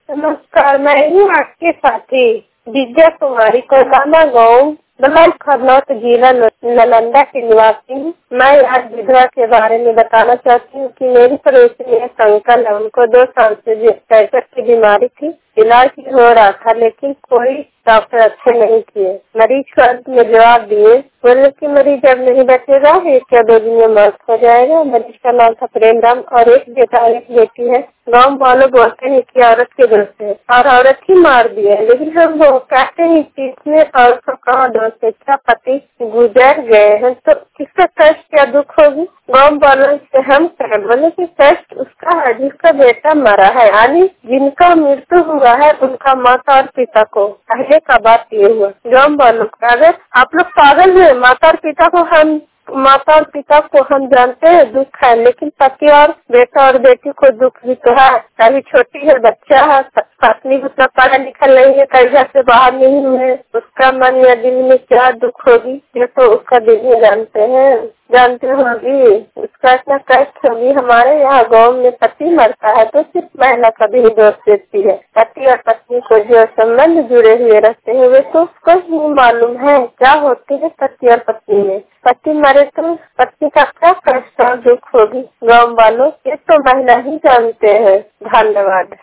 नमस्कार, मैं हूँ आपके साथी विजय कुमारी, कोलाना गाँव, ब्लॉक खरनौत, जिला नालंदा की निवासी हूँ। मैं आज विधवा के बारे में बताना चाहती हूँ कि मेरी पड़ोसी एक अंकल है, उनको 2 साल से कैंसर की बीमारी थी। इलाज हो रहा था लेकिन कोई डॉक्टर अच्छे नहीं किए। मरीज को अंत में जवाब दिए, बोले कि मरीज अब नहीं बचेगा, 1 या 2 दिन में मौत हो जाएगा। मरीज का नाम था प्रेम राम और एक बेटा और एक बेटी है। गाँव वालों बोलते हैं कि औरत के दोष है और औरत ही मार दी है, लेकिन हम वो कहते हैं कि इसमें औरत को कहाँ दोष है, क्या पति गुजर गए हैं तो किसका कष्ट या दुख होगी। गाँव वालों से हम बोले कि कष्ट उसका है जिसका बेटा मरा है, यानी जिनका मृत्यु हुआ है उनका माता और पिता को। पहले का बात ये हुआ गाँव वालों का, अगर आप लोग पागल है, माता और पिता को हम जानते हैं दुख है, लेकिन पति और बेटा और बेटी को दुख भी तो है। अभी छोटी है, बच्चा है, पत्नी उतना पढ़ा लिखा नहीं है, कई घर से बाहर नहीं हुए, उसका मन या दिल में क्या दुख होगी, ये तो उसका दिल में जानते होगी, उसका इतना कष्ट होगी। हमारे यहाँ गाँव में पति मरता है तो सिर्फ महिला का भी दोष देती है। पति और पत्नी को जो संबंध जुड़े हुए रहते हैं वे तो उसको ही मालूम है क्या होती है पति और पत्नी में। पति मरे तो पत्नी का क्या कष्ट और दुख होगी। गाँव वालों ये तो महिला ही जानते हैं। धन्यवाद।